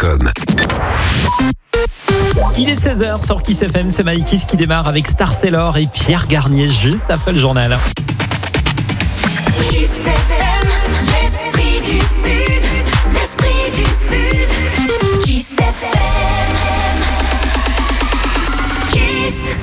kiss.fm.com. Il est 16h sur Kiss FM, c'est Maïkis qui démarre avec Star Sailor et Pierre Garnier juste après le journal. Kiss FM, l'esprit du Sud, l'esprit du Sud. Kiss FM, Kiss.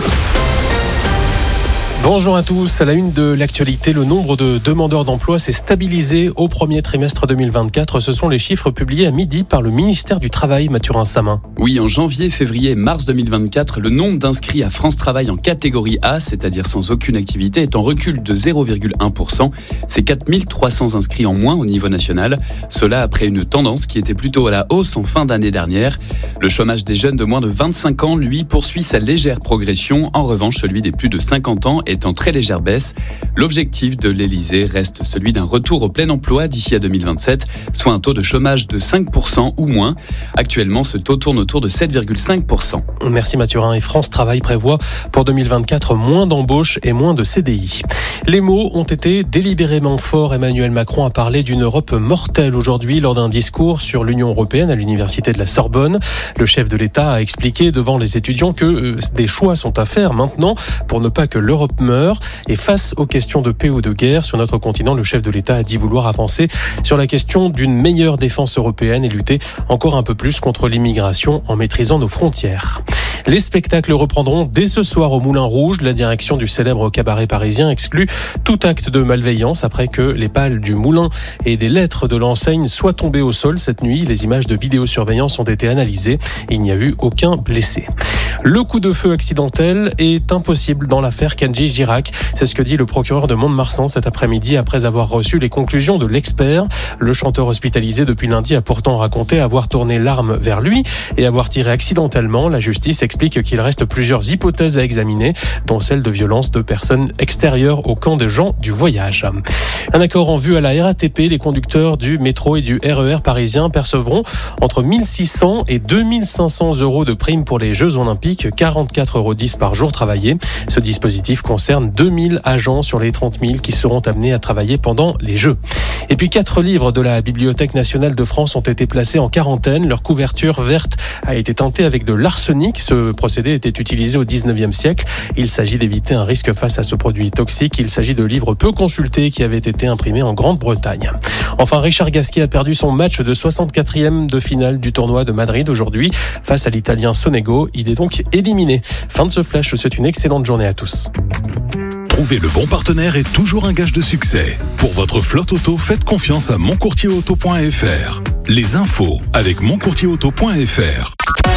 Bonjour à tous. À la une de l'actualité, le nombre de demandeurs d'emploi s'est stabilisé au premier trimestre 2024. Ce sont les chiffres publiés à midi par le ministère du Travail, Mathurin Samin. Oui, en janvier, février et mars 2024, le nombre d'inscrits à France Travail en catégorie A, c'est-à-dire sans aucune activité, est en recul de 0,1%. C'est 4300 inscrits en moins au niveau national. Cela après une tendance qui était plutôt à la hausse en fin d'année dernière. Le chômage des jeunes de moins de 25 ans, lui, poursuit sa légère progression. En revanche, celui des plus de 50 ans est en très légère baisse. L'objectif de l'Elysée reste celui d'un retour au plein emploi d'ici à 2027, soit un taux de chômage de 5% ou moins. Actuellement, ce taux tourne autour de 7,5%. Merci Mathurin. Et France Travail prévoit pour 2024 moins d'embauches et moins de CDI. Les mots ont été délibérément forts. Emmanuel Macron a parlé d'une Europe mortelle aujourd'hui lors d'un discours sur l'Union européenne à l'université de la Sorbonne. Le chef de l'État a expliqué devant les étudiants que des choix sont à faire maintenant pour ne pas que l'Europe meure. Et face aux questions de paix ou de guerre sur notre continent, le chef de l'État a dit vouloir avancer sur la question d'une meilleure défense européenne et lutter encore un peu plus contre l'immigration en maîtrisant nos frontières. Les spectacles reprendront dès ce soir au Moulin Rouge. La direction du célèbre cabaret parisien exclut tout acte de malveillance après que les pales du moulin et des lettres de l'enseigne soient tombées au sol cette nuit. Les images de vidéosurveillance ont été analysées. Il n'y a eu aucun blessé. Le coup de feu accidentel est impossible dans l'affaire Kenji Girac. C'est ce que dit le procureur de Mont-de-Marsan cet après-midi après avoir reçu les conclusions de l'expert. Le chanteur hospitalisé depuis lundi a pourtant raconté avoir tourné l'arme vers lui et avoir tiré accidentellement. La justice explique qu'il reste plusieurs hypothèses à examiner, dont celle de violence de personnes extérieures au camp des gens du voyage. Un accord en vue à la RATP. Les conducteurs du métro et du RER parisien percevront entre 1 600 et 2 500 euros de prime pour les Jeux Olympiques, 44,10 € par jour travaillé. Ce dispositif concerne 2000 agents sur les 30 000 qui seront amenés à travailler pendant les Jeux. Et puis 4 livres de la Bibliothèque nationale de France ont été placés en quarantaine. Leur couverture verte a été teintée avec de l'arsenic. Ce procédé était utilisé au 19e siècle. Il s'agit d'éviter un risque face à ce produit toxique. Il s'agit de livres peu consultés qui avaient été imprimés en Grande-Bretagne. Enfin, Richard Gasquet a perdu son match de 64e de finale du tournoi de Madrid aujourd'hui face à l'Italien Sonego. Il est donc éliminé. Fin de ce flash. Je vous souhaite une excellente journée à tous. Trouver le bon partenaire est toujours un gage de succès. Pour votre flotte auto, faites confiance à moncourtierauto.fr. Les infos avec moncourtierauto.fr.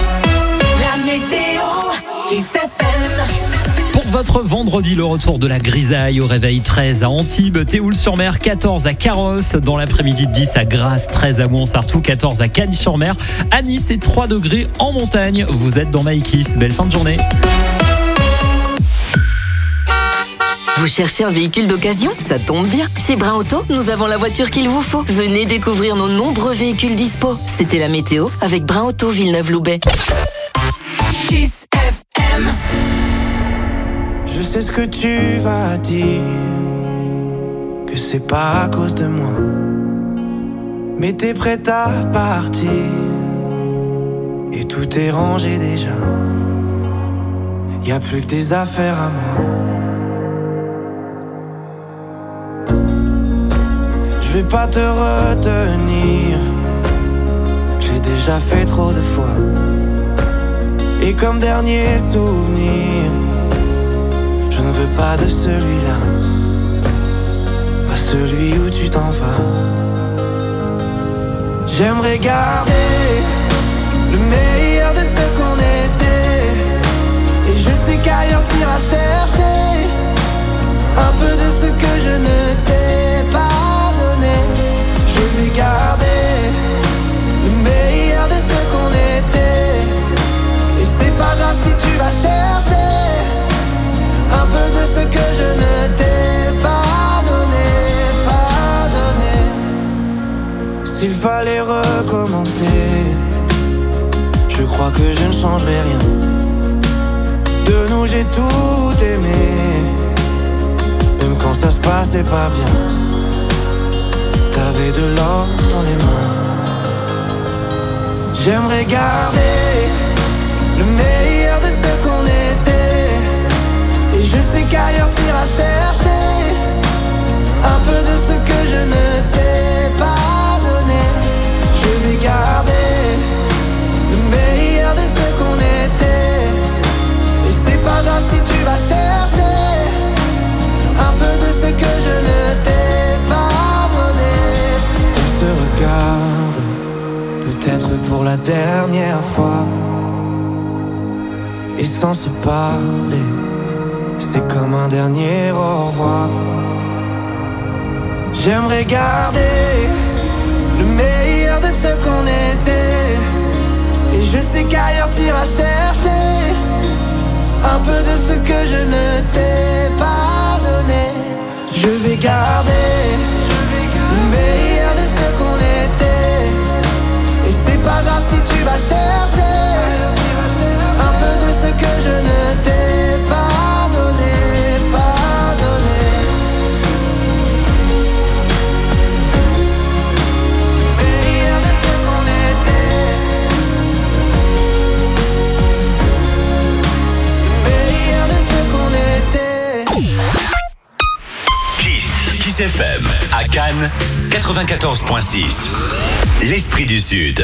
La météo, Kiss FM. Pour votre vendredi, le retour de la grisaille au réveil 13 à Antibes, Théoul-sur-Mer, 14 à Carros, dans l'après-midi 10 à Grasse, 13 à Mouansartou, 14 à Cagnes-sur-Mer, à Nice et 3 degrés en montagne. Vous êtes dans Maïkis, belle fin de journée. Vous cherchez un véhicule d'occasion ? Ça tombe bien. Chez Brun Auto, nous avons la voiture qu'il vous faut. Venez découvrir nos nombreux véhicules dispo. C'était la météo avec Brun Auto Villeneuve-Loubet. Kiss FM. Je sais ce que tu vas dire, que c'est pas à cause de moi, mais t'es prête à partir et tout est rangé déjà. Y a plus que des affaires à moi. Je vais pas te retenir, je l'ai déjà fait trop de fois. Et comme dernier souvenir, je ne veux pas de celui-là, pas celui où tu t'en vas. J'aimerais garder le meilleur de ce qu'on était, et je sais qu'ailleurs t'iras chercher un peu de ce que je ne t'ai pas donné. Je vais garder le meilleur de ce qu'on était, et c'est pas grave si tu vas chercher un peu de ce que je ne t'ai pas donné. S'il fallait recommencer, je crois que je ne changerai rien. De nous j'ai tout aimé, même quand ça se passait pas bien. T'avais de l'or dans les mains. J'aimerais garder le meilleur de ce qu'on était. Et je sais qu'ailleurs t'iras chercher un peu de ce que je ne t'ai pas donné. Je vais garder le meilleur de ce qu'on était. Et c'est pas grave si tu vas chercher un peu de ce que je ne t'ai pas donné. On se regarde, peut-être pour la dernière fois. Et sans se parler, c'est comme un dernier au revoir. J'aimerais garder le meilleur de ce qu'on était. Et je sais qu'ailleurs t'iras chercher un peu de ce que je ne t'ai pas donné. Je vais garder le meilleur de ce qu'on était. Et c'est pas grave si tu vas chercher un peu de ce que je ne t'ai pas donné, pas donné. Le meilleur de ce qu'on était. Le meilleur de ce qu'on était. Kiss FM à Cannes 94.6. L'Esprit du Sud.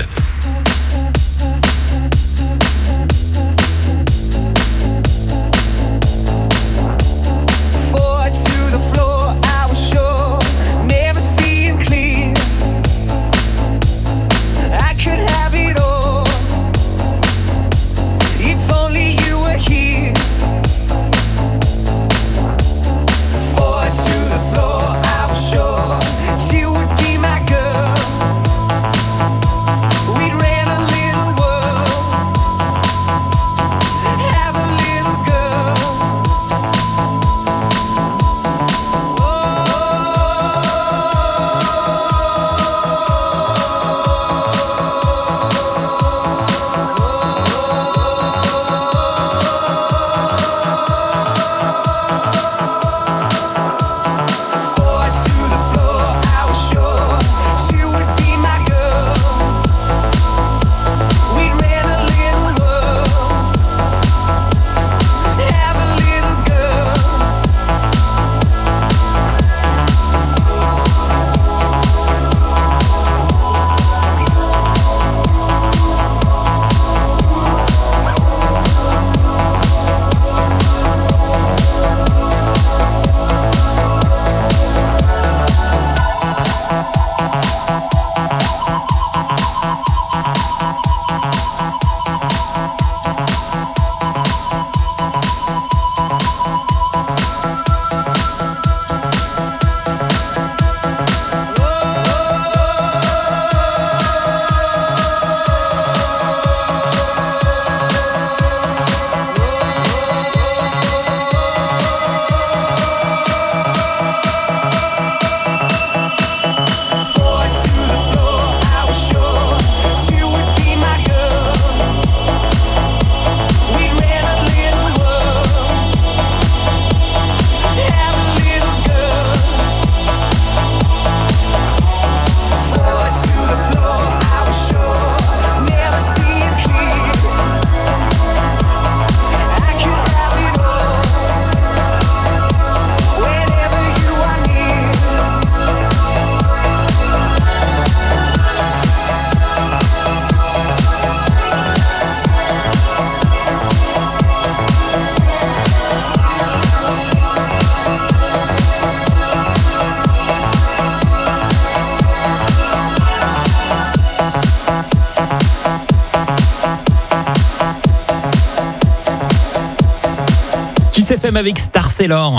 Kiss FM avec Star Sailor.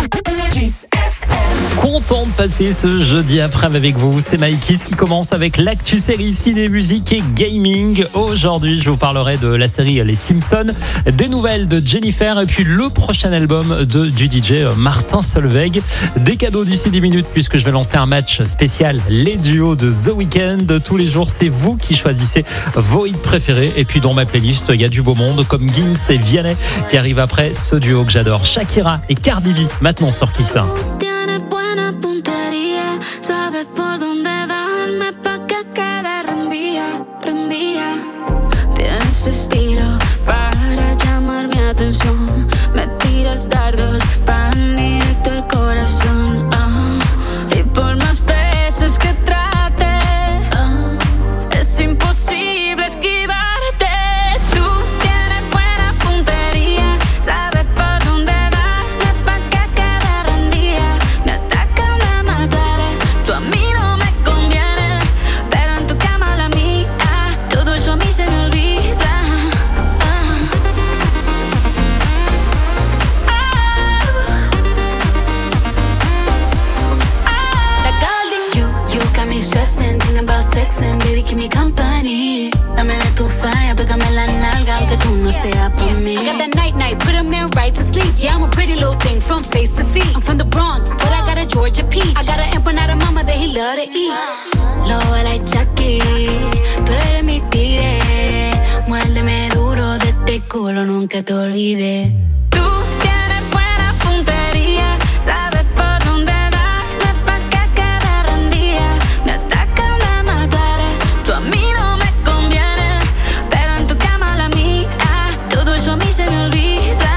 Kiss FM. Content de passer ce jeudi après-midi avec vous. C'est Mike qui commence avec l'actu série ciné, musique et gaming. Aujourd'hui, je vous parlerai de la série Les Simpsons, des nouvelles de Jennifer et puis le prochain album du DJ Martin Solveig. Des cadeaux d'ici 10 minutes puisque je vais lancer un match spécial, les duos de The Weeknd. Tous les jours, c'est vous qui choisissez vos hits préférés. Et puis dans ma playlist, il y a du beau monde comme Gims et Vianney qui arrivent après ce duo que j'adore. Shakira et Cardi B, maintenant sur Kiss. Tienes buena puntería, sabes por dónde darme pa' que quede rendida, rendida. ese estilo para llamar mi atención. Me tiras dardos, van directo al corazón. Y por más veces que trate, es imposible esquivarte. Tú tienes buena puntería, sabes por dónde darme pa' que quede rendida. Me atacan, me mataré, tú a mí no me conviene, pero en tu cama la mía, todo eso a mí se me olvida. You got me stressing, thinking about sex and baby keep me company. Dame de tu fire, pégame la nalga aunque tú no seas por mí. I got that night, put a man right to sleep. Yeah, I'm a pretty little thing from face to feet. I'm from the Bronx, but I got a Georgia peach. I got an empanada mama that he love to eat. Lobo like Chucky, tú eres mi tigre. Muérdeme duro de este culo, nunca te olvides. Tú tienes buena puntería, sabes por dónde darme pa' que quede rendida. Me atacan, me mataré, tú a mí no me conviene, pero en tu cama la mía, todo eso a mí se me olvida.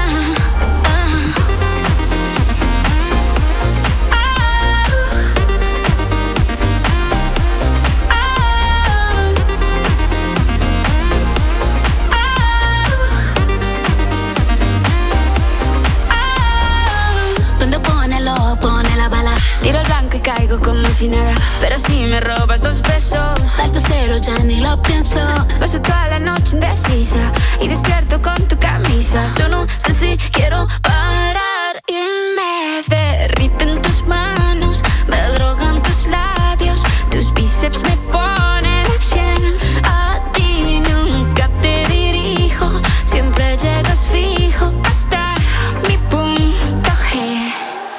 Tiro el blanco y caigo como si nada, pero si me robas 2 besos, salto cero, ya ni lo pienso. Paso toda la noche indecisa y despierto con tu camisa. Yo no sé si quiero parar y me derriten tus manos, me drogan tus labios, tus bíceps me ponen a 100. A ti nunca te dirijo, siempre llegas fijo hasta mi punto G.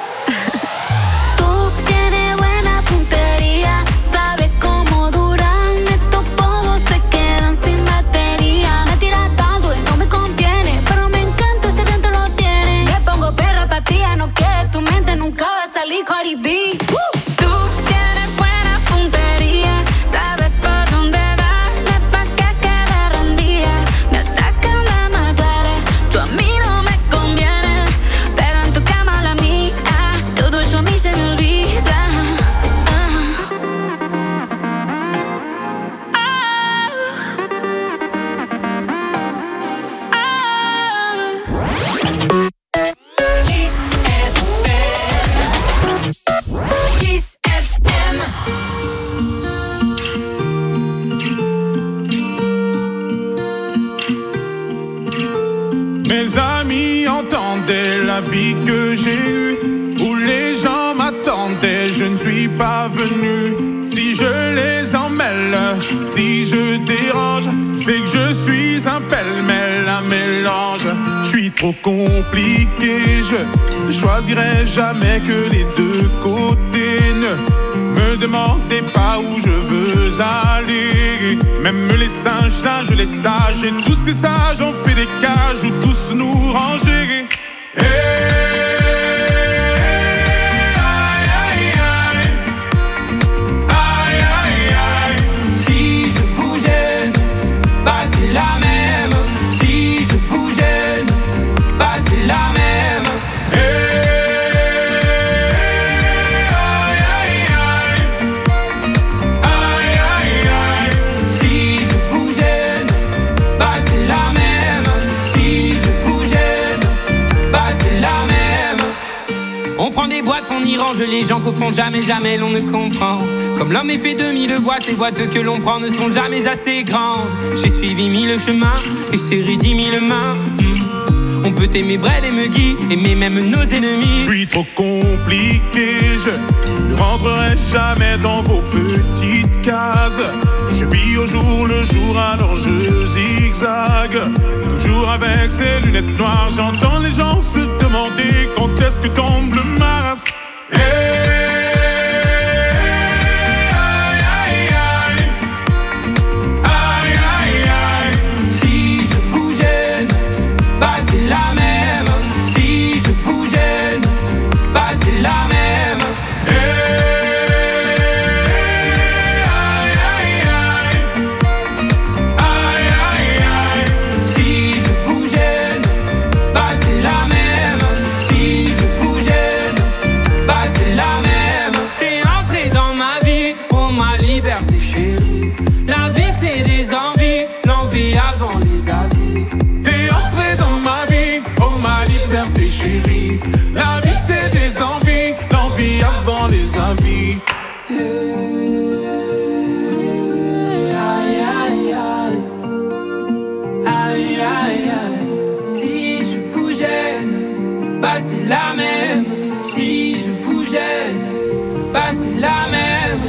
Cardi B. Tú tienes buena puntería, sabes por dónde darme pa' que quede rendida. Me atacan, me mataré, tú a mí no me conviene, pero en tu cama la mía, todo eso a mí se me olvida. Mes amis entendaient la vie que j'ai eue, où les gens m'attendaient, je ne suis pas venu. Si je les emmêle, si je dérange, c'est que je suis un pêle-mêle, un mélange. Je suis trop compliqué, je choisirai jamais que les deux côtés. Ne me demandez pas où je veux aller. Même les singes, sages, les sages, et tous ces sages ont fait des cages où tous nous ranger. Hey, aïe, aïe, aïe. Aïe, aïe, aïe. Si je vous gêne, bah c'est la même. Si je vous gêne, bah c'est la même. On prend des boîtes, on y range les gens qu'au fond jamais, jamais l'on ne comprend. Comme l'homme est fait de 1000 bois, ces boîtes que l'on prend ne sont jamais assez grandes. J'ai suivi 1000 chemins et serré 10 000 mains. On peut aimer Brel et Megui, aimer même nos ennemis. Je suis trop compliqué, je ne rentrerai jamais dans vos petites cases. Je vis au jour le jour, alors je zigzague. Toujours avec ces lunettes noires, j'entends les gens se demander quand est-ce que tombe le masque. Hey, aïe, aïe, aïe. Aïe, aïe, aïe. Si je vous gêne, bah c'est la même. Si je vous gêne, bah c'est la même. avant les avis. T'es entré dans ma vie, oh ma liberté chérie. La vie c'est des envies, l'envie avant les avis. Aïe aïe aïe, aïe aïe aïe. Si je vous gêne, bah c'est la même. Si je vous gêne, bah c'est la même.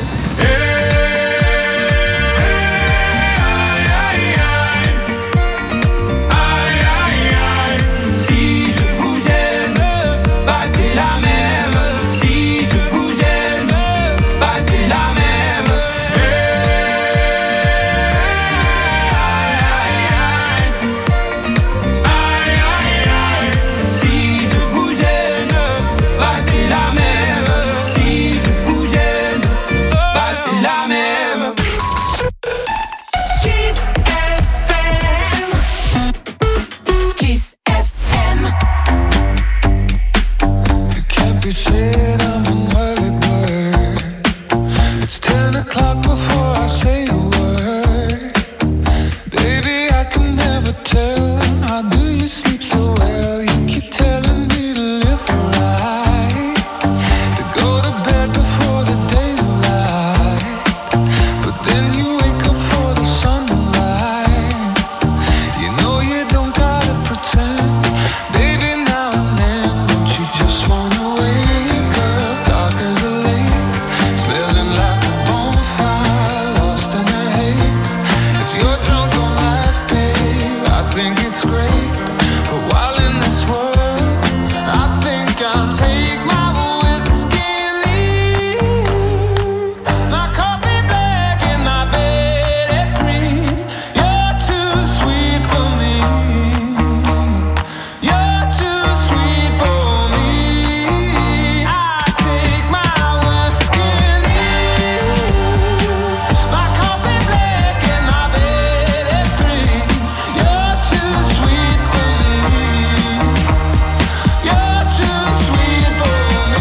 Si je vous gêne, bah c'est la même. Si je vous gêne, bah c'est la même. Si je vous gêne, bah c'est la même. Si je vous gêne, bah c'est la même. Kiss FM. Kiss FM. It can't be said I'm an early bird. It's 10 o'clock before I say a word. Baby, I can never tell. How do you sleep so well? You keep telling me to live right, to go to bed before the daylight. But then you wake up for the sunrise. You know you don't gotta pretend. Baby, now and then, don't you just wanna wake up dark as a lake, smelling like a bonfire, lost in a haze. If you're drunk on life, babe, I think it's great. But while in this world, I think I'll take my whiskey and leave. My coffee black and my bed at 3. You're too sweet for me. You're too sweet for me. I take my whiskey and leave. My coffee black and my bed at 3. You're too sweet for me. You're too sweet for me.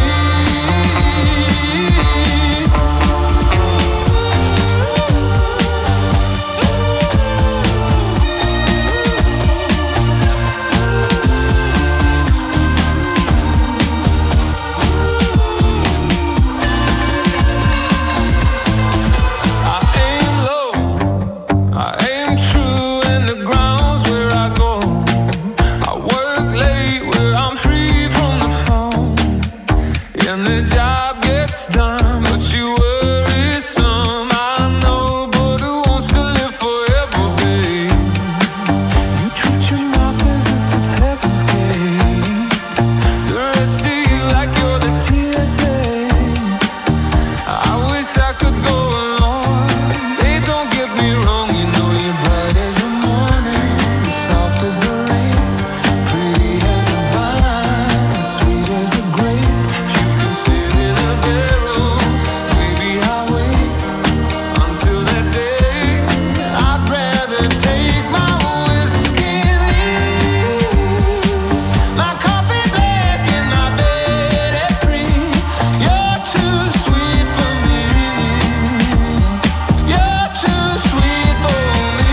I aim low, I aim true, and the ground's where I go. I work late where I'm free from the phone, and the job gets done, but you worry some. I know, but who wants to live forever, babe? You treat your mouth as if it's heaven's gate. The rest of you like you're the TSA. I wish I could go along. Babe, don't get me wrong. You know you're bright as the morning, soft as the rain, pretty as a vine, sweet as a grape. If you can sit in a barrel, maybe I'll wait until that day. I'd rather take my whiskey and leave. My coffee black and my bed at 3. You're too sweet for me. You're too sweet for me.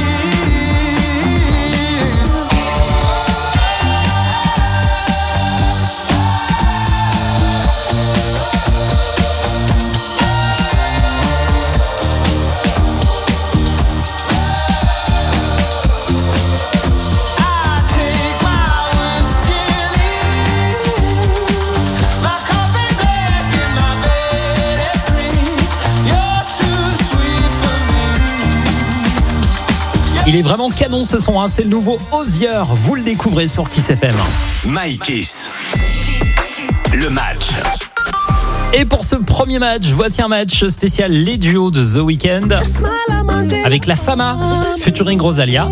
I take my whiskey and leave. My coffee black and my bed at 3. You're too sweet for me. Il est vraiment canon ce son, hein. C'est le nouveau Osier. Vous le découvrez sur Kiss FM. My Kiss. Le match. Et pour ce premier match, voici un match spécial les duos de The Weeknd avec la Fama featuring Rosalia.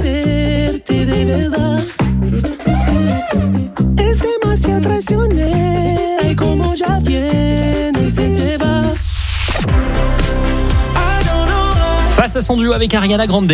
Face à son duo avec Ariana Grande.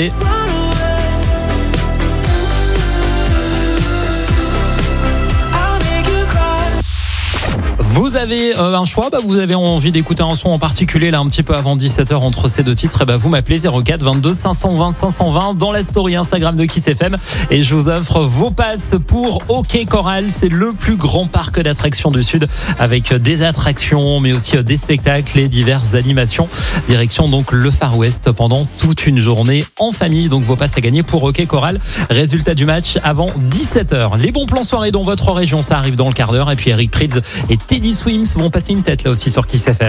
Vous avez un choix, vous avez envie d'écouter un son en particulier là un petit peu avant 17h entre ces deux titres, vous m'appelez 04 22 520 520 dans la story Instagram de Kiss FM et je vous offre vos passes pour OK Coral. C'est le plus grand parc d'attractions du Sud avec des attractions mais aussi des spectacles et diverses animations. Direction donc le Far West pendant toute une journée en famille. Donc vos passes à gagner pour OK Coral. Résultat du match avant 17h. Les bons plans soirée dans votre région, ça arrive dans le quart d'heure et puis Eric Prydz et Teddy Swims vont passer une tête là aussi sur Kiss FM.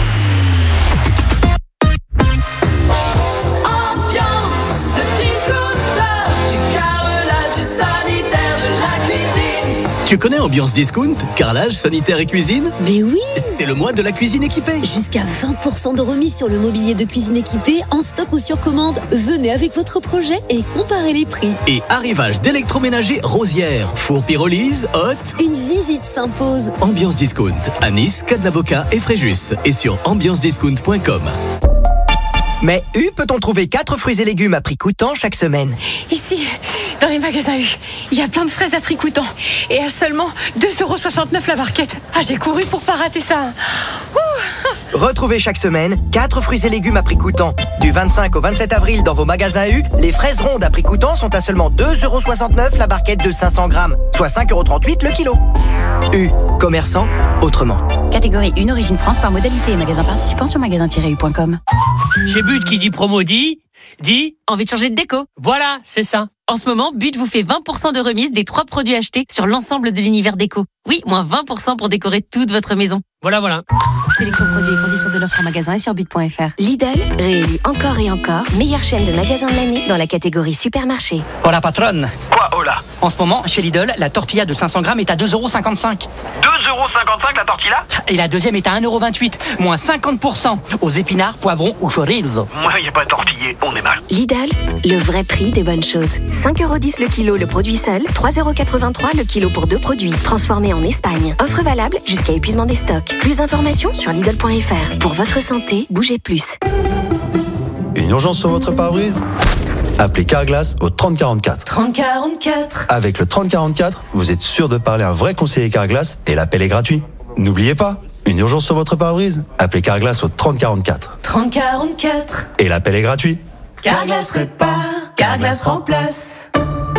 Tu connais Ambiance Discount, carrelage, sanitaire et cuisine? Mais oui! C'est le mois de la cuisine équipée. Jusqu'à 20% de remise sur le mobilier de cuisine équipée en stock ou sur commande. Venez avec votre projet et comparez les prix. Et arrivage d'électroménager Rosière, four pyrolyse, hot. Une visite s'impose. Ambiance Discount, à Nice, Cadnaboca et Fréjus. Et sur ambiancediscount.com. Mais U peut-on trouver 4 fruits et légumes à prix coûtant chaque semaine? Ici, dans les magasins U, il y a plein de fraises à prix coûtant. Et à seulement 2,69€ la barquette. Ah, j'ai couru pour pas rater ça. Ouh. Retrouvez chaque semaine 4 fruits et légumes à prix coûtant. Du 25 au 27 avril dans vos magasins U, les fraises rondes à prix coûtant sont à seulement 2,69€ la barquette de 500 grammes, soit 5,38€ le kilo. U, commerçant autrement. Catégorie 1, origine France par modalité et magasin participant sur magasin-u.com. Chez But qui dit promo dit envie de changer de déco. Voilà, c'est ça. En ce moment, But vous fait 20% de remise des 3 produits achetés sur l'ensemble de l'univers déco. Oui, moins 20% pour décorer toute votre maison. Voilà. Sélection de produits et conditions de l'offre en magasin et sur but.fr. Lidl, réélu encore et encore, meilleure chaîne de magasins de l'année dans la catégorie supermarché. Hola patronne. Quoi, hola? En ce moment, chez Lidl, la tortilla de 500 grammes est à 2,55€. 2,55€ la tortilla? Et la deuxième est à 1,28€, moins 50% aux épinards, poivrons ou chorizo. Moi, y a pas tortillé, on est mal. Lidl, le vrai prix des bonnes choses. 5,10€ le kilo le produit seul, 3,83€ le kilo pour 2 produits, transformés en Espagne. Offre valable jusqu'à épuisement des stocks. Plus d'informations sur Lidl.fr. Pour votre santé, bougez plus. Une urgence sur votre pare-brise? Appelez Carglass au 3044. 3044. Avec le 3044, vous êtes sûr de parler à un vrai conseiller Carglass et l'appel est gratuit. N'oubliez pas, une urgence sur votre pare-brise? Appelez Carglass au 3044. 3044. Et l'appel est gratuit. Carglass répare, Carglass remplace.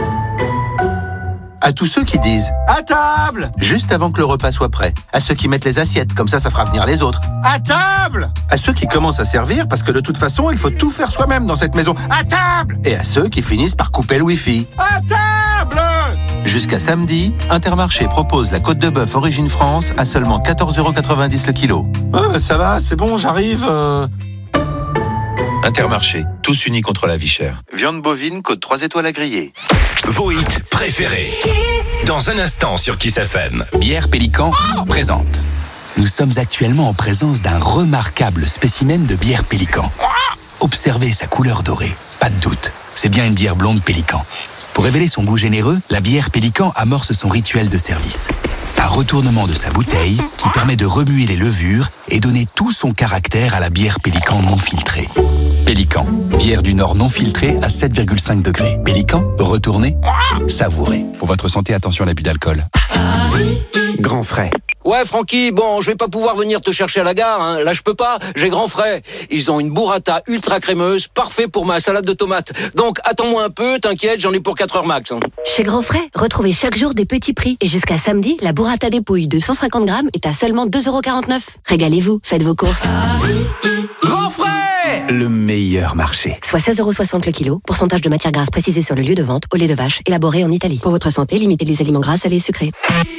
À tous ceux qui disent « À table !» juste avant que le repas soit prêt. À ceux qui mettent les assiettes, comme ça fera venir les autres. « À table !» À ceux qui commencent à servir, parce que de toute façon, il faut tout faire soi-même dans cette maison. « À table !» Et à ceux qui finissent par couper le Wi-Fi. « À table !» Jusqu'à samedi, Intermarché propose la côte de bœuf Origine France à seulement 14,90€ le kilo. Ça va, c'est bon, j'arrive. Intermarché, tous unis contre la vie chère. Viande bovine, côte 3 étoiles à griller. Vos hits préférés. Dans un instant sur Kiss FM. Bière Pélican présente. Nous sommes actuellement en présence d'un remarquable spécimen de bière Pélican. Observez sa couleur dorée. Pas de doute, c'est bien une bière blonde Pélican. Pour révéler son goût généreux, la bière Pélican amorce son rituel de service. Un retournement de sa bouteille qui permet de remuer les levures et donner tout son caractère à la bière Pélican non filtrée. Pélican, bière du Nord non filtrée à 7,5 degrés. Pélican, retournez, savourez. Pour votre santé, attention à l'abus d'alcool. Grand frais. Ouais, Francky, bon, je vais pas pouvoir venir te chercher à la gare, hein. Là, je peux pas, j'ai Grand Frais. Ils ont une burrata ultra crémeuse, parfait pour ma salade de tomates. Donc, attends-moi un peu, t'inquiète, j'en ai pour 4 heures max. Hein. Chez Grand Frais, retrouvez chaque jour des petits prix. Et jusqu'à samedi, la burrata dépouille de 150 grammes est à seulement 2,49€. Régalez-vous, faites vos courses. Grand Frais, le meilleur marché. Soit 16,60€ le kilo, pourcentage de matière grasse précisé sur le lieu de vente, au lait de vache, élaboré en Italie. Pour votre santé, limitez les aliments gras, salés et sucrés.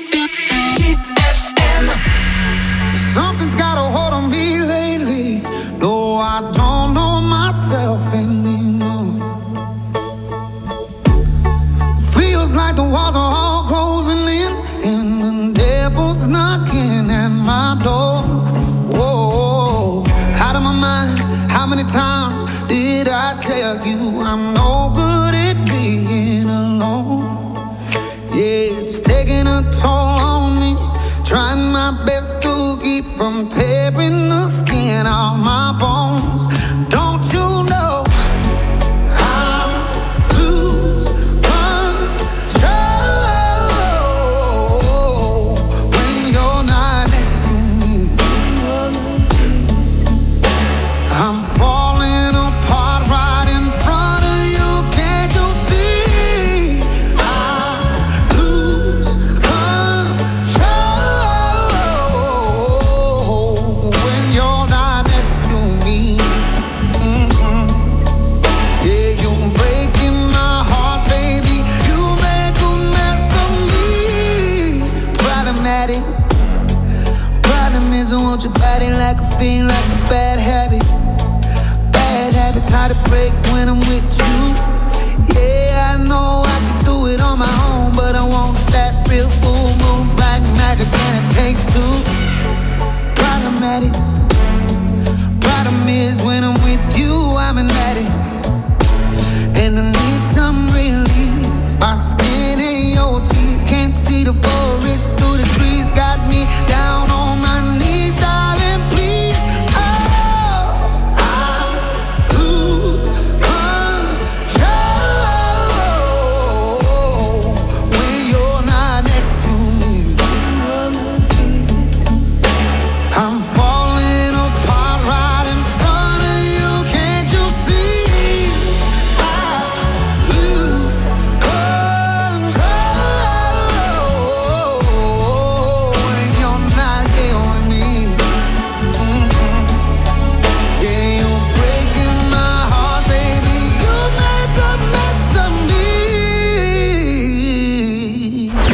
Something's got a hold on me lately. No, I don't know myself anymore. Feels like the walls are all closing in, and the devil's knocking at my door. Whoa, out of my mind. How many times did I tell you I'm no good at being alone? Yeah, it's taking a toll on me. Trying my best to keep from tearing the skin off my bones. Don't you know I lose control?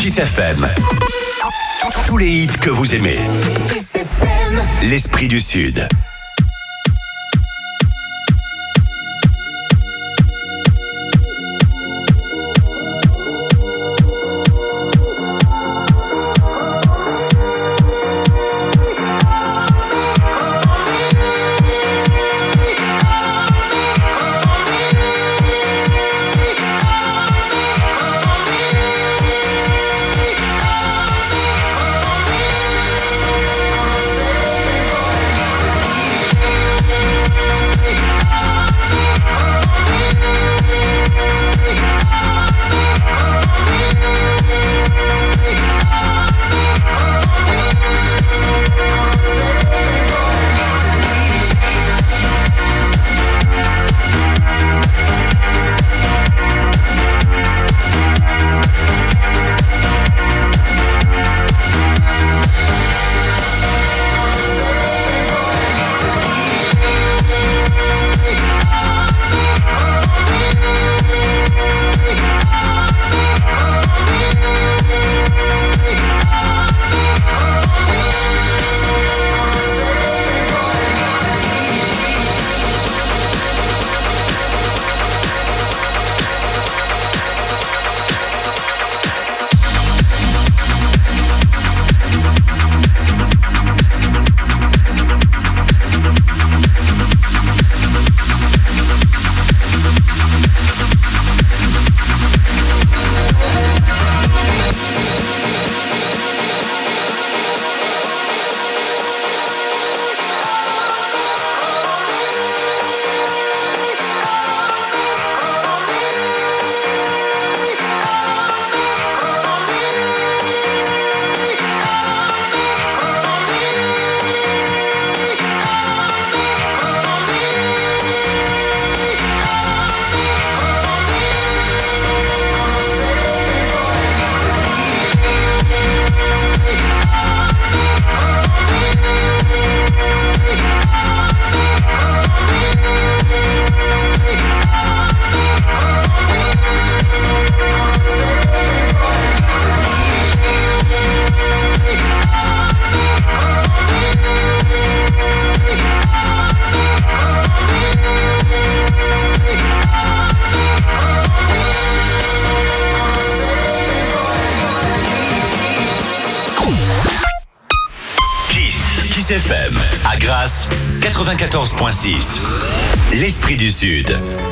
Kiss FM. Tous les hits que vous aimez. Kiss FM. L'Esprit du Sud. Kiss FM, à Grasse, 94.6. L'Esprit du Sud.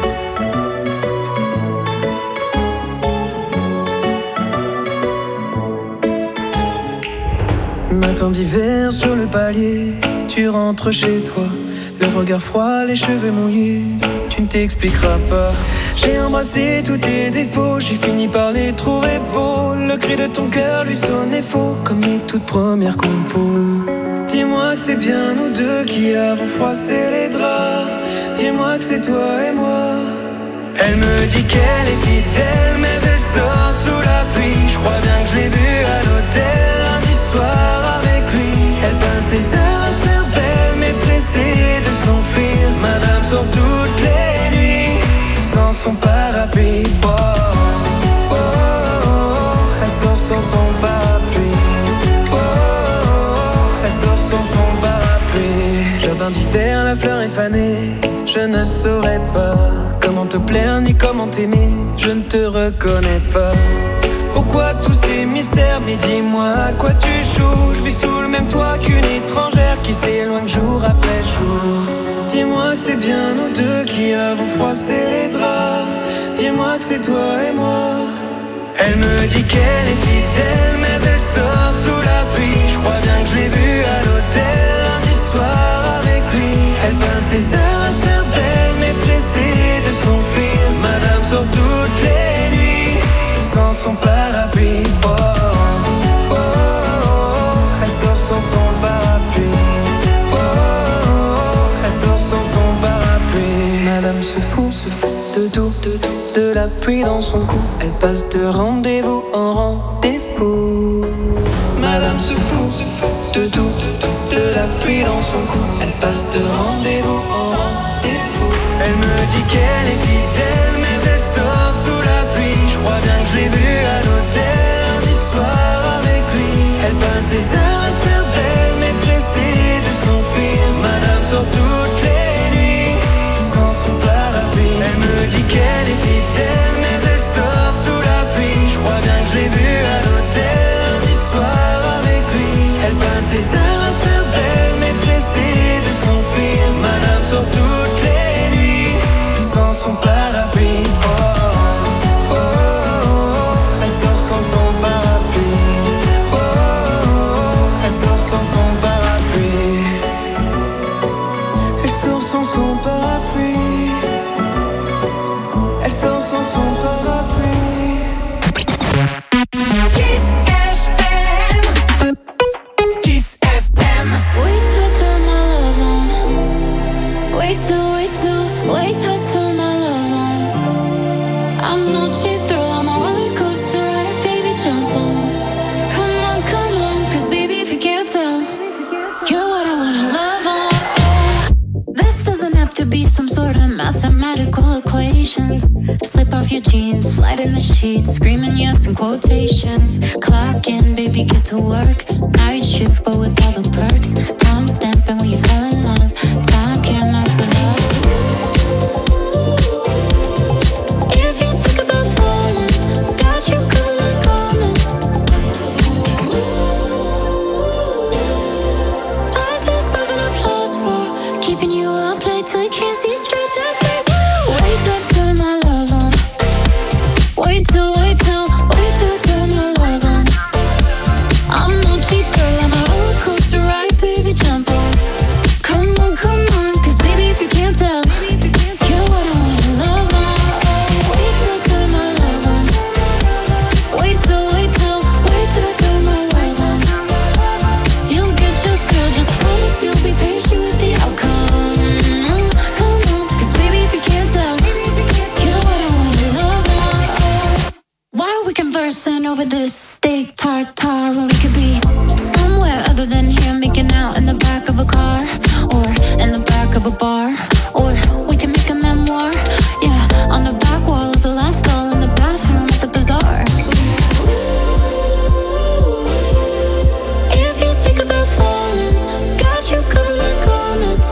Matin d'hiver sur le palier, tu rentres chez toi, le regard froid, les cheveux mouillés, tu ne t'expliqueras pas. J'ai embrassé tous tes défauts, j'ai fini par les trouver beaux. Le cri de ton cœur lui sonnait faux, comme les toutes premières compos. Dis-moi que c'est bien nous deux qui avons froissé les draps. Dis-moi que c'est toi et moi. Elle me dit qu'elle est fidèle, mais elle sort sous la pluie. Je crois bien que je l'ai vue à l'hôtel lundi soir avec lui. Elle passe des heures à se faire belle, mais pressée de s'enfuir. Madame sort toutes les nuits sans son parapluie. Oh, oh, oh, oh. Elle sort sans son parapluie. Oh, oh, oh. Elle sort sans son parapluie. Jardin d'hiver, la fleur est fanée. Je ne saurais pas comment te plaire ni comment t'aimer. Je ne te reconnais pas. Pourquoi tous ces mystères? Mais dis-moi à quoi tu joues. Je vis sous le même toit qu'une étrangère qui s'éloigne jour après jour. Dis-moi que c'est bien nous deux qui avons froissé les draps. Dis-moi que c'est toi et moi. Elle me dit qu'elle est fidèle, mais elle sort sous la pluie. Je crois bien que je l'ai vue à l'hôtel lundi soir avec lui. Elle passe des heures à se faire belle, mais pressée de s'enfuir. Madame sort toutes les nuits sans son parapluie. Oh, oh, oh, oh. Elle sort sans son parapluie. Oh, oh, oh. Elle sort sans son parapluie. Madame se fout de tout, de la pluie dans son cou. Elle passe de rendez-vous en rendez-vous. Madame se fout de tout, de la pluie dans son cou. Elle passe de rendez-vous en rendez-vous. Elle me dit qu'elle est fidèle, mais elle sort sous la pluie. Je crois bien que je l'ai vue à l'hôtel lundi soir no cheap thrill, I'm a roller coaster ride, baby, jump on. Come on, 'cause baby, if you can't tell, you're what I wanna love on. This doesn't have to be some sort of mathematical equation. Slip off your jeans, slide in the sheets, screaming yes in quotations. Clock in, baby, get to work. Night shift, but with all the perks. Time stamping when you fall in love. Time can't mess with us. If you think about falling, got you covered like garments. I deserve an applause for keeping you up late till you can't see straight. Just wait till I turn my love on. Wait till I turn my love on. I'm no cheap girl, I'm a roller coaster ride, baby, jump on. Come on, 'cause baby, if you can't tell, you're what I wanna love on. Wait till I turn my love on. Wait till I turn my love on. You'll get your thrill, just promise you'll be patient with the outcome. Come on, 'cause baby, if you can't tell, you're what I wanna love on. Why are we conversing over this steak tartare when we could be somewhere other than here, making out in the back of a car or in the back of a bar, or we can make a memoir, yeah, on the back wall of the last stall in the bathroom at the bazaar. If you think about falling, got you covered like garments.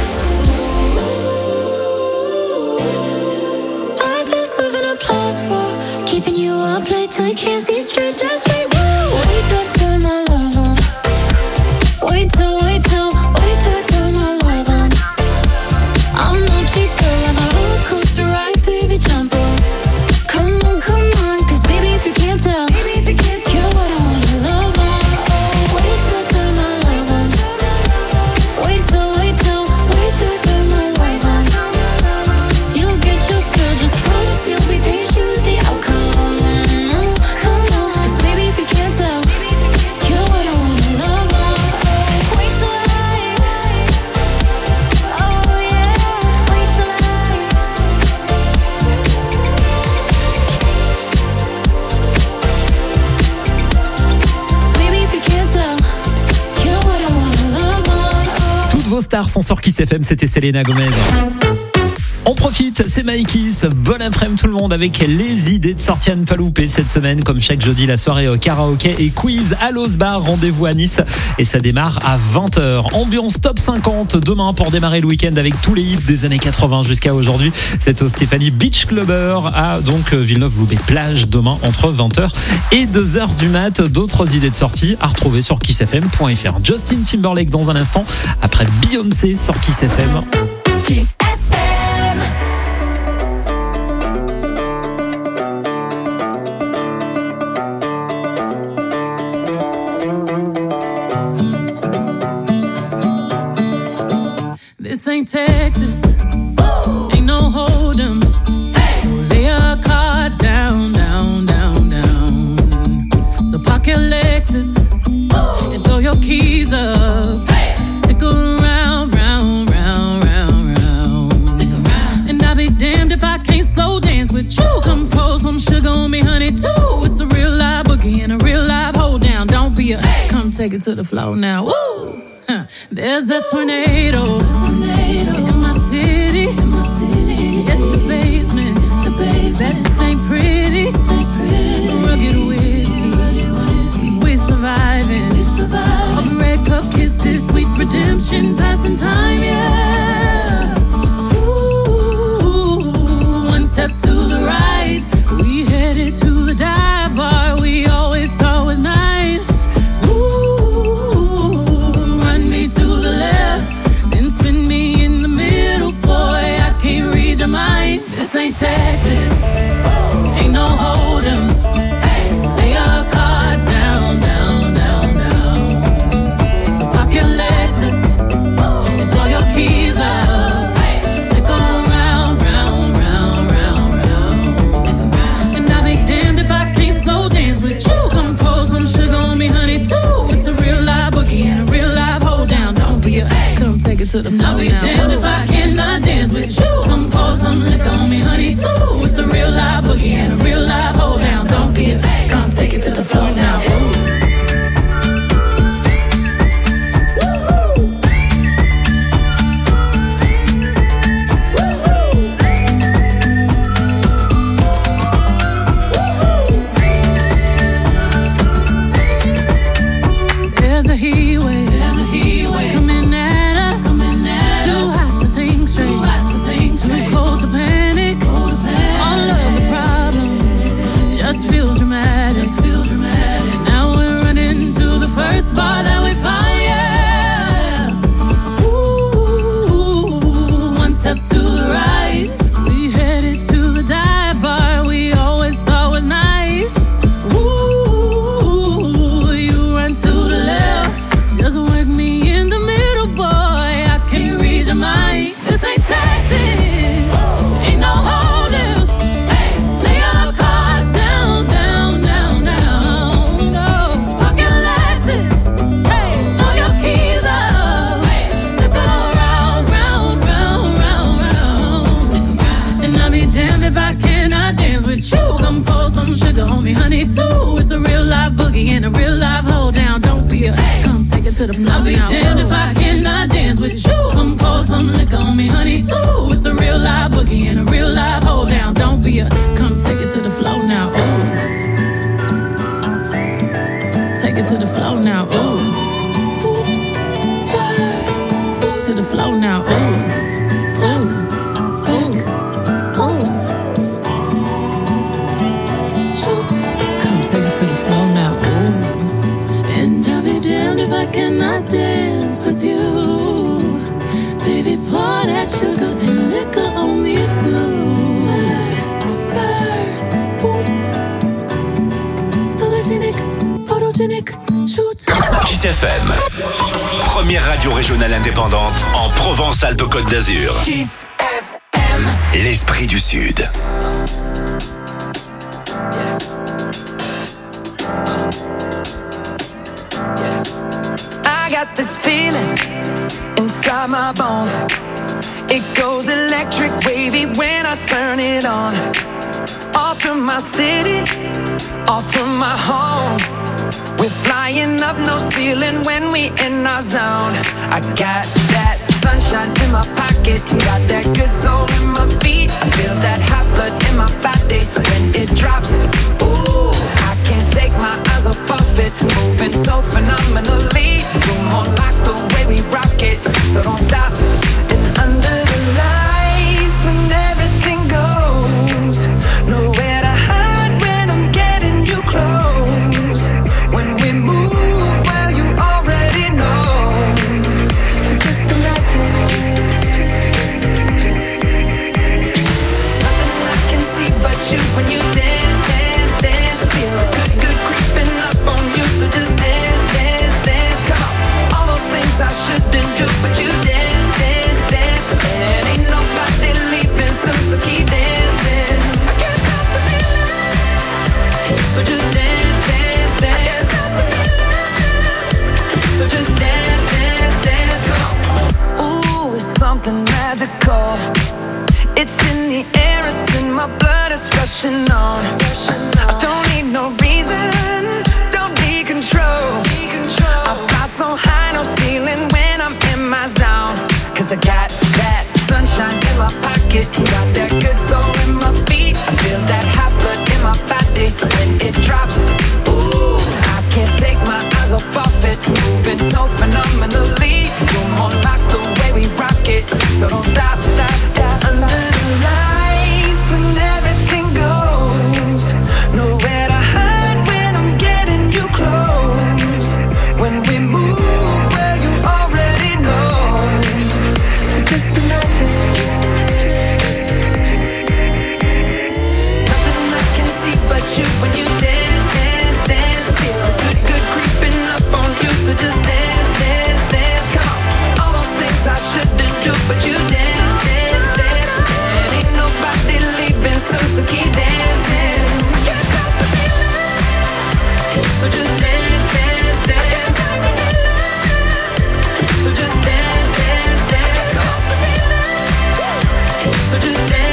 I deserve an applause for keeping you up late till you can't see straight. Just wait till I turn my love on. Wait till I turn my love on. I'm no cheap girl, I'm a roller coaster ride, baby, jump on. Come on, 'cause baby, if you can't tell, you're what I wanna love on. Wait till I turn my love on. Wait till I turn my love on. You'll get your thrill, just promise you'll be patient with the outcome. Come on, 'cause baby, if you can't tell, you're what I wanna love on. Wait till oh yeah, wait till baby, if you can't tell, you're what I wanna love on. Toutes vos stars sont sur Kiss FM, c'était Selena Gomez. On profite, c'est Maïkis. Bon après-midi tout le monde avec les idées de sortie à ne pas louper cette semaine. Comme chaque jeudi, la soirée au karaoké et quiz à l'Os Bar. Rendez-vous à Nice et ça démarre à 20h. Ambiance top 50 demain pour démarrer le week-end avec tous les hits des années 80 jusqu'à aujourd'hui. C'est au Stéphanie Beach Clubber à donc Villeneuve-Loubet-Plage demain entre 20h et 2h du mat. D'autres idées de sortie à retrouver sur kissfm.fr. Justin Timberlake dans un instant après Beyoncé sur Kiss FM. Kiss FM. This ain't Texas, ain't no hold'em. So lay your cards down, down, down, down. So park your Lexus and throw your keys up. Stick around, round, round, round, round. Stick around. And I'll be damned if I can't slow dance with you. Come pour some sugar on me, honey, too. It's a real live boogie and a real live hold down. Don't be a come take it to the floor now. Woo! There's a tornado in my city, at the basement. That ain't pretty. Rugged whiskey, we surviving. All the red cup kisses, sweet redemption, passing time, yeah. Ooh, one step to the right, we headed to the dive bar we always thought was nice. To the left, then spin me in the middle, boy, I can't read your mind. This ain't Texas, ain't no hold'em. Lay your cards down, down, down, down. So park your Lexus and throw your keys up. Stick around, round, round, round, round. And I'll be damned if I can't slow dance with you. Come pour some sugar on me, honey, too. It's a real live boogie and a real live hold down. Don't be a come take it to the floor. I'll be damned if I cannot dance with you. Come pour pour some liquor on me, honey, too. It's a real live boogie and a real live hold down. Don't be a come take it to the floor now. Ooh. I'll be damned if I cannot dance with you. Come pour some liquor on me, honey, too. It's a real live boogie and a real live hold down. Don't be a come take it to the floor now. Ooh. Take it to the floor now. Ooh. Hoops, spurs, boots to the floor now. Ooh. Tuck, hook, hoops. Shoot. Come take it to the floor now. Ooh. And I'll be damned if I cannot dance with you. Baby, pour that sugar and liquor on me too. Spurs, boots, sologenic, photogenic, shoot. Kiss FM, première radio régionale indépendante en Provence-Alpes-Côte d'Azur. Kiss FM, l'esprit du Sud. This feeling inside my bones, it goes electric wavy when I turn it on. Off from my city, off from my home, we're flying up no ceiling when we in our zone. I got that sunshine in my pocket, got that good soul in my feet. I feel that hot blood in my body when it drops. Ooh, I can't take my eyes off of it, moving so phenomenally. You're more like the way we rock it, so don't stop. And under the lights when everything goes, nowhere to hide when I'm getting you close. When we move, well you already know. So just imagine. Nothing I can see but you when you dance, dance, dance. Feel good, good creeping up on you, so just dance, dance, dance. Come on, all those things I shouldn't do, but you dance, dance, dance. And ain't nobody leaving soon, so keep dancing. I can't stop the feeling, so just dance, dance, dance. I can't stop the feeling, so just dance, dance, dance. Come on. Ooh, it's something magical. It's in the air, it's in my blood, it's rushing on. I don't need no reason, don't need control. I fly so high, no ceiling when I'm in my zone. Cause I got that sunshine in my pocket, got that good soul in my feet. I feel that hot blood in my body when it drops. Ooh, I can't take my eyes off of it, moving so phenomenally. You're more like the way we rock it, so don't stop, stop, stop. Under the lights when everything goes, nowhere to hide when I'm getting you close. When we move, well you already know. So just imagine. Nothing I can see but you when you dance, dance, dance. Feel good, good creeping up on you, so just dance, dance, dance. Come on, all those things I shouldn't do, but you dance, dance, dance. And ain't nobody leaving soon, so keep dancing. I can't stop the feeling, so just dance, dance, dance. So just dance, dance, dance. So just dance.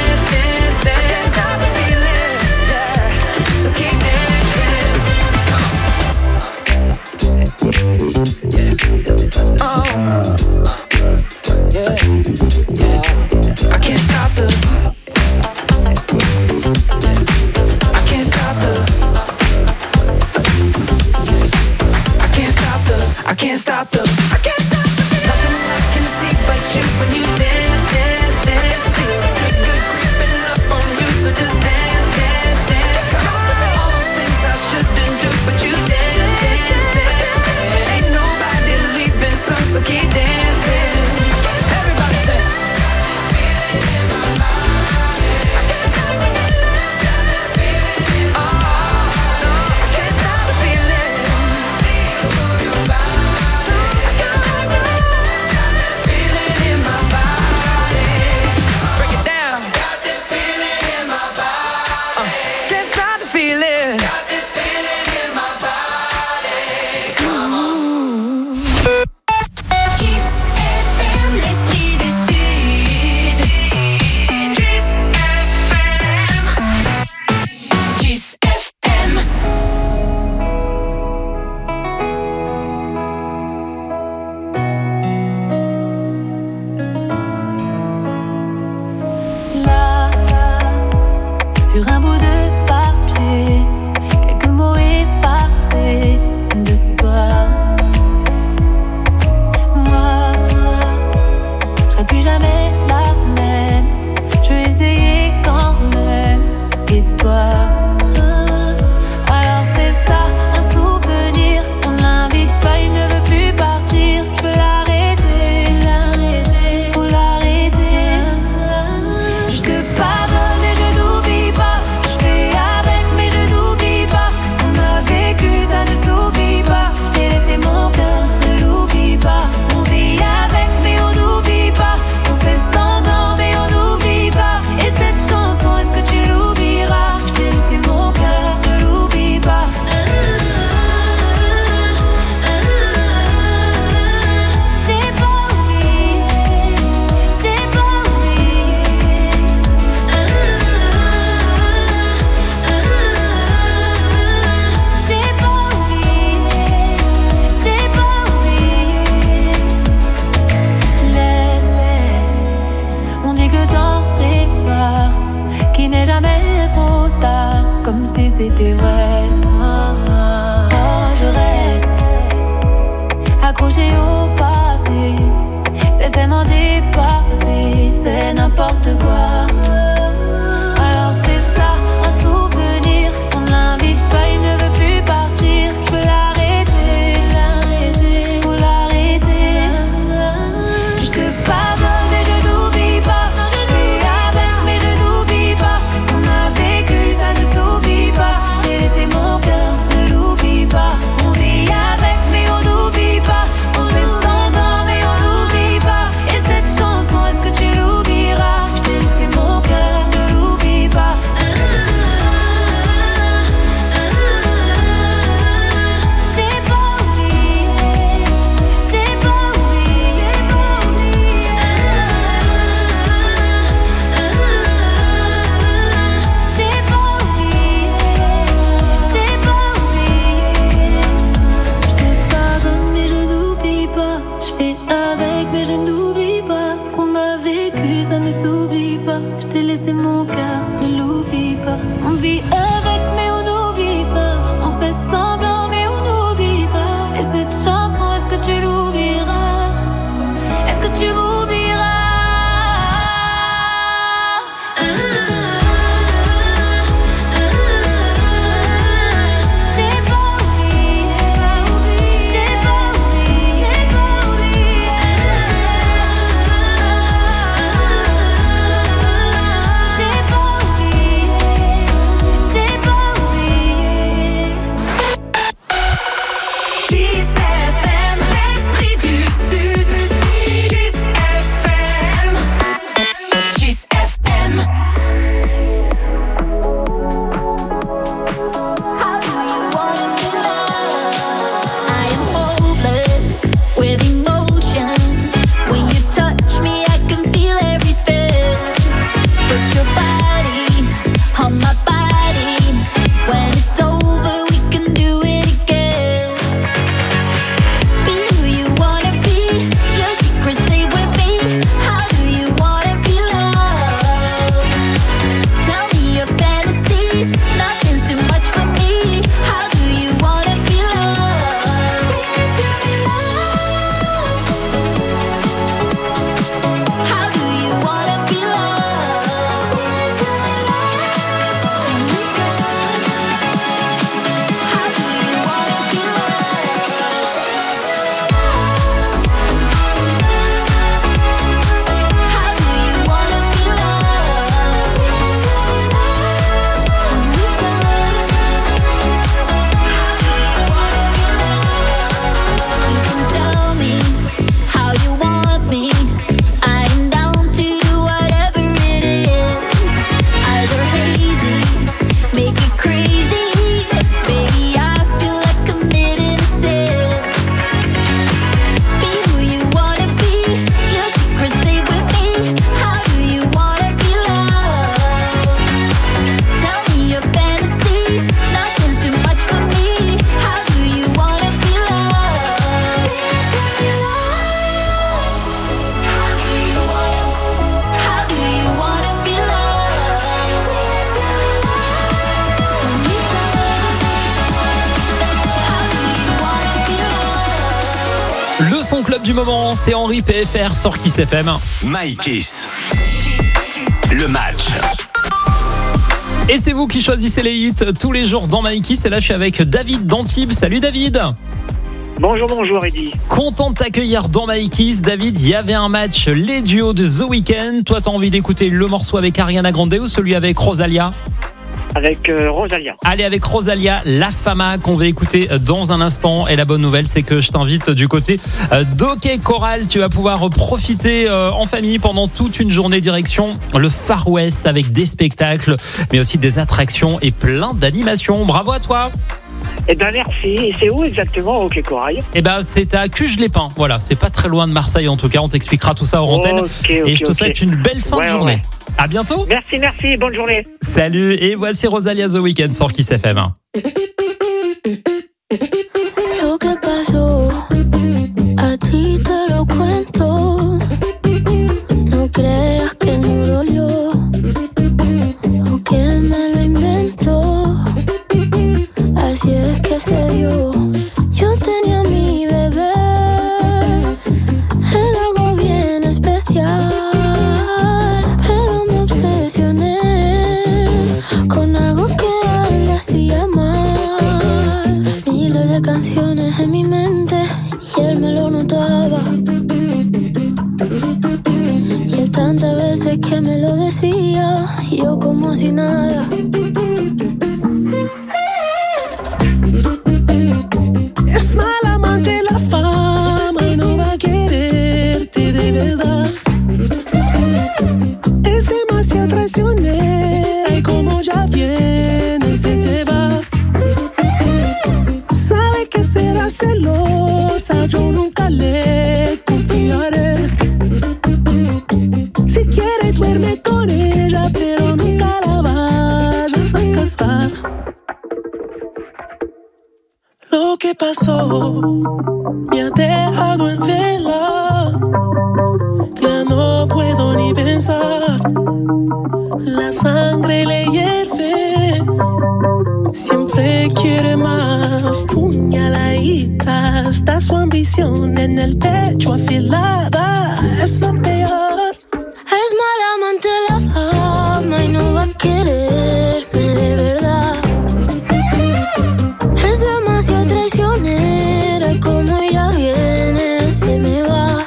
effacer quelques mots effacés de toi. Moi, je serai plus jamais la même. Je vais essayer quand même. Et toi? Alors c'est ça, un souvenir. On l'invite pas, il ne veut plus partir. Je veux l'arrêter, faut l'arrêter. Je te pardonne et je n'oublie pas. Je fais avec mais je n'oublie pas. Ce qu'on a vécu ça ne s'oublie pas. Je t'ai laissé mon cœur, ne l'oublie pas. On vit avec mais on n'oublie pas. On fait semblant mais on n'oublie pas. Et cette chanson, est-ce que tu l'oublieras? Je t'ai laissé mon cœur, ne l'oublie pas. J'ai pas oublié, j'ai pas oublié. J'ai pas oublié, j'ai pas oublié. Laisse, on dit que le temps répare, qu'il n'est jamais trop tard, comme si c'était vrai. Oh, je reste accroché au passé, c'est tellement dépassé, c'est n'importe quoi. Alors c'est ça, un souvenir. On ne l'invite pas, il ne veut plus partir. Je veux l'arrêter, faut l'arrêter. Je te pardonne et je n'oublie pas. Je fais avec mais je n'oublie pas. Ce qu'on a vécu ça ne s'oublie pas. Je t'ai laissé mon cœur, ne l'oublie pas. On vit avec mais on n'oublie pas. On fait semblant mais on n'oublie pas. Et cette chanson, est-ce que tu l'oublieras? Je t'ai laissé mon cœur, son club du moment, c'est Henri PFR sur Kiss FM. My Kiss. Le match. Et c'est vous qui choisissez les hits tous les jours dans My Kiss. Et là, je suis avec David d'Antibes. Salut David. Bonjour Eddy. Content de t'accueillir dans My Kiss. David, il y avait un match, les duos de The Weeknd. Toi, t'as envie d'écouter le morceau avec Ariana Grande ou celui avec Rosalia? Avec Rosalia. Allez, avec Rosalia, La Fama, qu'on va écouter dans un instant. Et la bonne nouvelle, c'est que je t'invite du côté d'Hockey Choral. Tu vas pouvoir profiter en famille pendant toute une journée direction le Far West avec des spectacles, mais aussi des attractions et plein d'animations. Bravo à toi. Eh ben merci. Et c'est où exactement, Hockey Choral? Eh ben c'est à Cuges-les-Pins. Voilà, c'est pas très loin de Marseille en tout cas. On t'expliquera tout ça hors antenne. Et je te souhaite une belle fin de journée. À bientôt. Merci, bonne journée. Salut, et voici Rosalia The Weeknd sur Kiss FM. Lo que pasó, a ti te lo cuento. No creas que no dolió o que me lo inventó. Así es que se dio. Yo tenía mi bebé, era algo bien especial. Con algo que a él le hacía mal. Miles de canciones en mi mente y él me lo notaba. Y él tantas veces que me lo decía, yo como si nada. Es mala amante la fama y no va a quererte de verdad. Es demasiado traicionera y como ya viene se te va. Sabe que será celosa, yo nunca le confiaré. Si quiere duerme con ella, pero nunca la vayas a casar. Lo que pasó me ha dejado en vela. Ya no puedo ni pensar. La sangre le hierve. Siempre quiere más. Puñaladita. Está su ambición en el pecho afilada. Es lo peor. Es mala amante la fama y no va a quererme de verdad. Es demasiado traicionera y como ella viene se me va.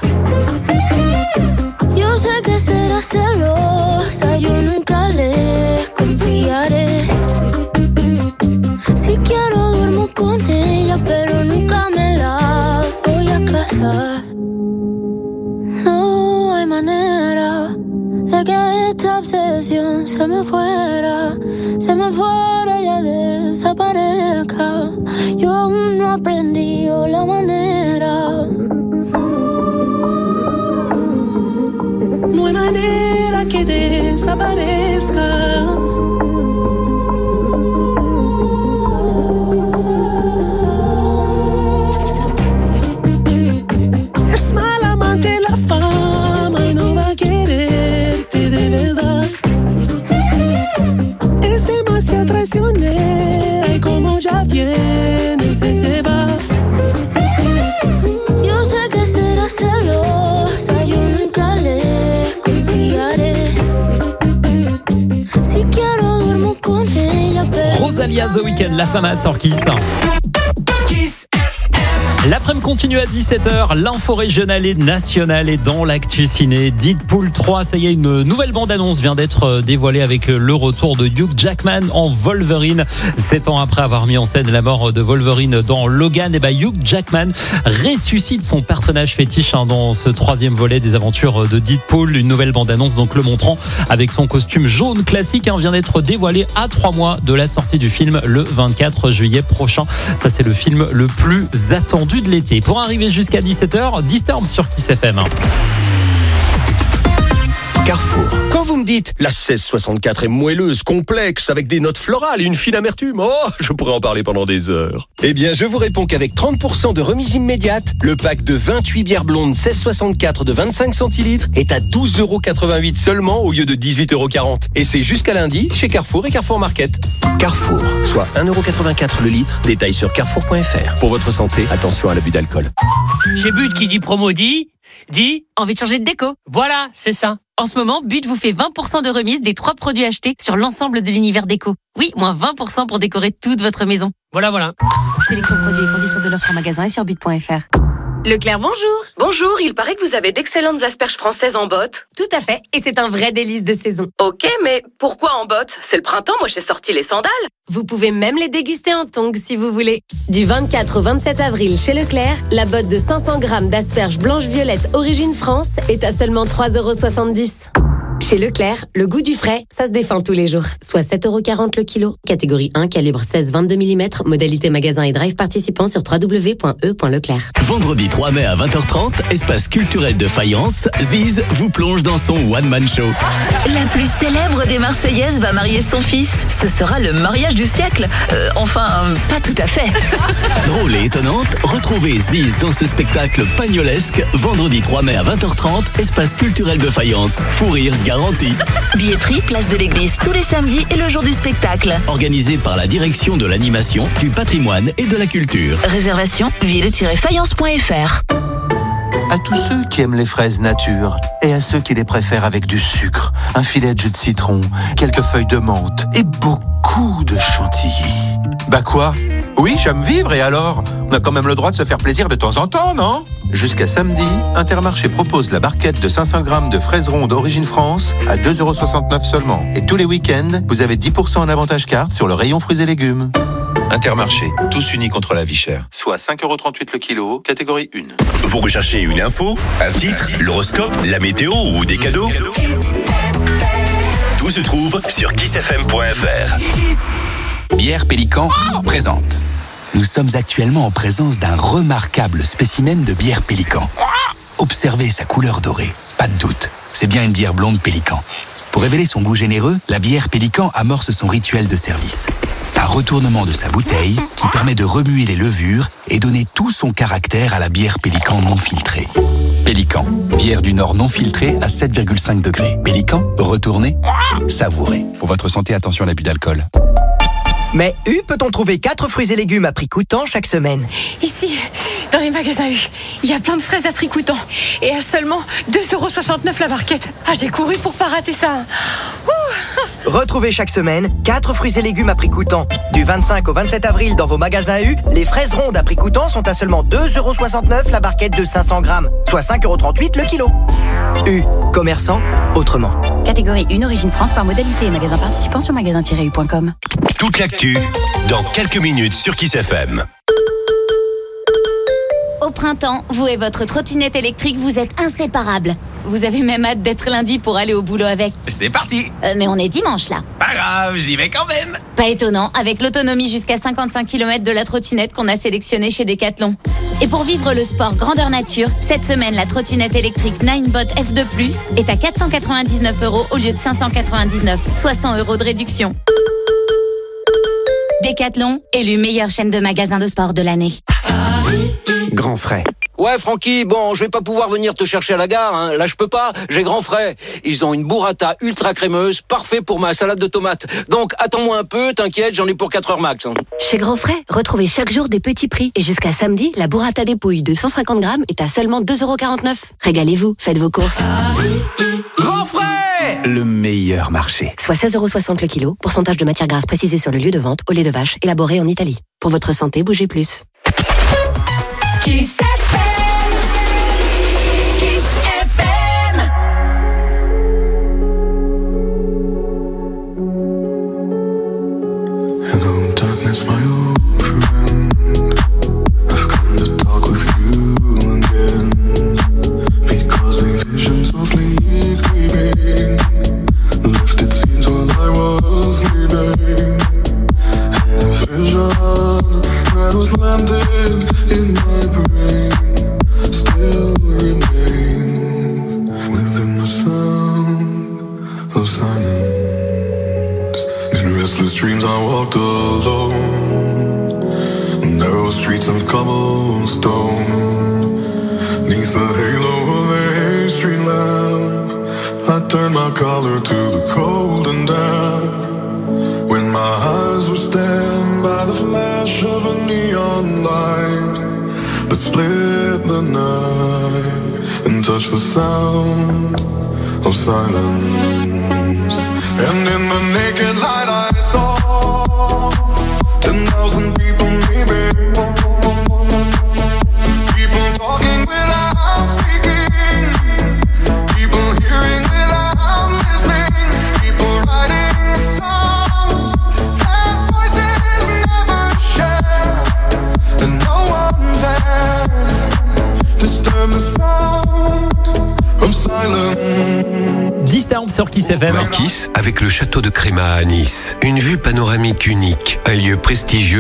Yo sé que será celosa, yo nunca le confiaré. Si quiero duermo con ella, pero nunca me la voy a casar. No hay manera de que esta obsesión se me fuera y ya desaparezca. Yo aún no aprendí la manera. No hay manera que desaparezca. Es mala amante la fama y no va a quererte de verdad. Es demasiado traicionera y como ya viene se te va. Yo sé que será celosa, yo nunca le confiaré. Si quiero duermo con ella, pero Rosalia The Weeknd, La Fama sur Kiss. L'après-midi continue à 17h, l'info régionale et nationale est dans l'actu ciné. Deadpool 3, ça y est, une nouvelle bande-annonce vient d'être dévoilée avec le retour de Hugh Jackman en Wolverine. 7 ans après avoir mis en scène la mort de Wolverine dans Logan, Hugh Jackman ressuscite son personnage fétiche dans ce 3e volet des aventures de Deadpool. Une nouvelle bande-annonce donc le montrant avec son costume jaune classique vient d'être dévoilée à 3 mois de la sortie du film le 24 juillet prochain. Ça, c'est le film le plus attendu de l'été. Pour arriver jusqu'à 17h, Disturbed sur Kiss FM. Carrefour. Quand vous me dites la 1664 est moelleuse, complexe, avec des notes florales et une fine amertume, oh, je pourrais en parler pendant des heures. Eh bien, je vous réponds qu'avec 30% de remise immédiate, le pack de 28 bières blondes 1664 de 25 centilitres est à 12,88€ seulement au lieu de 18,40€. Et c'est jusqu'à lundi chez Carrefour et Carrefour Market. Carrefour, soit 1,84€ le litre. Détail sur carrefour.fr. Pour votre santé, attention à l'abus d'alcool. Chez But qui dit promo dit envie de changer de déco. Voilà, c'est ça. En ce moment, But vous fait 20% de remise des 3 produits achetés sur l'ensemble de l'univers déco. Oui, moins 20% pour décorer toute votre maison. Voilà. Sélection produits et conditions de l'offre en magasin et sur but.fr. Leclerc, bonjour. Bonjour, il paraît que vous avez d'excellentes asperges françaises en botte. Tout à fait, et c'est un vrai délice de saison. Ok, mais pourquoi en botte? C'est le printemps, moi j'ai sorti les sandales. Vous pouvez même les déguster en tongs si vous voulez. Du 24 au 27 avril chez Leclerc, la botte de 500 grammes d'asperges blanches-violettes origine France est à seulement 3,70€. Chez Leclerc, le goût du frais, ça se défend tous les jours. Soit 7,40€ le kilo. Catégorie 1, calibre 16-22 mm. Modalité magasin et drive participant sur www.e.leclerc. Vendredi 3 mai à 20h30, espace culturel de Fayence, Ziz vous plonge dans son one-man show. La plus célèbre des Marseillaises va marier son fils. Ce sera le mariage du siècle. Enfin, pas tout à fait. Drôle et étonnante, retrouvez Ziz dans ce spectacle pagnolesque, vendredi 3 mai à 20h30, espace culturel de Fayence. Fou rire garanti. Billetterie, place de l'église, tous les samedis et le jour du spectacle. Organisé par la direction de l'animation, du patrimoine et de la culture. Réservation ville-fayence.fr. À tous ceux qui aiment les fraises nature et à ceux qui les préfèrent avec du sucre, un filet de jus de citron, quelques feuilles de menthe et beaucoup de chantilly. Bah quoi? Oui, j'aime vivre et alors? On a quand même le droit de se faire plaisir de temps en temps, non? Jusqu'à samedi, Intermarché propose la barquette de 500 grammes de fraises rondes Origine France à 2,69€ seulement. Et tous les week-ends, vous avez 10% en avantage carte sur le rayon fruits et légumes. Intermarché, tous unis contre la vie chère. Soit 5,38€ le kilo, catégorie 1. Vous recherchez une info, un titre, l'horoscope, la météo ou des cadeaux? Tout se trouve sur kissfm.fr. Bière Pélican présente. Nous sommes actuellement en présence d'un remarquable spécimen de bière Pélican. Observez sa couleur dorée, pas de doute, c'est bien une bière blonde Pélican. Pour révéler son goût généreux, la bière Pélican amorce son rituel de service. Un retournement de sa bouteille qui permet de remuer les levures et donner tout son caractère à la bière Pélican non filtrée. Pélican, bière du Nord non filtrée à 7,5 degrés. Pélican, retournez, savourez. Pour votre santé, attention à l'abus d'alcool. Mais U peut-on trouver 4 fruits et légumes à prix coûtant chaque semaine? Ici, dans les magasins U, il y a plein de fraises à prix coûtant. Et à seulement 2,69€ la barquette. Ah, j'ai couru pour pas rater ça. Ouh. Retrouvez chaque semaine 4 fruits et légumes à prix coûtant. Du 25 au 27 avril dans vos magasins U, les fraises rondes à prix coûtant sont à seulement 2,69€ la barquette de 500 grammes. Soit 5,38€ le kilo. U, commerçant autrement. Catégorie 1, Origine France par modalité et magasin participant sur magasin-u.com. Toute l'actu, dans quelques minutes sur Kiss FM. Au printemps, vous et votre trottinette électrique, vous êtes inséparables. Vous avez même hâte d'être lundi pour aller au boulot avec. C'est parti. Mais on est dimanche là. Pas grave, j'y vais quand même. Pas étonnant, avec l'autonomie jusqu'à 55 km de la trottinette qu'on a sélectionnée chez Decathlon. Et pour vivre le sport grandeur nature, cette semaine, la trottinette électrique Ninebot F2+, est à 499€ au lieu de 599, soit 100€ de réduction. Decathlon, élu meilleure chaîne de magasins de sport de l'année. Grand frais. Ouais, Francky, bon, je vais pas pouvoir venir te chercher à la gare, hein. Là, je peux pas, j'ai grand frais. Ils ont une burrata ultra crémeuse, parfait pour ma salade de tomates. Donc, attends-moi un peu, t'inquiète, j'en ai pour 4 heures max. Hein. Chez Grand Frais, retrouvez chaque jour des petits prix. Et jusqu'à samedi, la burrata dépouille de 150 grammes est à seulement 2,49€. Régalez-vous, faites vos courses. Grand frais, le meilleur marché. Soit 16,60€ le kilo, pourcentage de matière grasse précisé sur le lieu de vente, au lait de vache, élaboré en Italie. Pour votre santé, bougez plus. Kiss FM. Kiss FM. Hello, darkness, my old friend. I've come to talk with you again. Because the visions of me creeping lifted scenes while I was sleeping. And the vision that was planted in my brain still remains within the sound. of cobblestone. Neath the halo of a street lamp, I turned my collar to the cold and damp. When my eyes were stabbed by the flash of a neon light that split the night and touched the sound of silence. And in the naked light I saw 10,000 people maybe. People talking without speaking. People hearing without listening. People writing songs that voices never share. And no one dared disturb the sound of silence. Disturb sur Kiss FM. Kiss avec le château de Créma à Nice. Une vue panoramique unique, un lieu prestigieux